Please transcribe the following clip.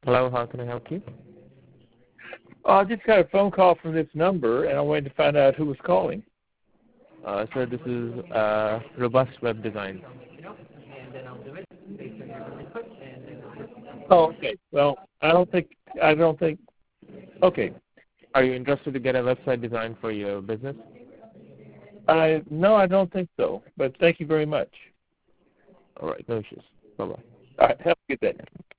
Hello, how can I help you? I just got a phone call from this number, and I wanted to find out who was calling. Sir, this is Robust Web Design. Oh, okay. Well, I don't think. Okay. Are you interested to get a website design for your business? No, I don't think so. But thank you very much. All right, no issues. Bye-bye. All right. Have a good day.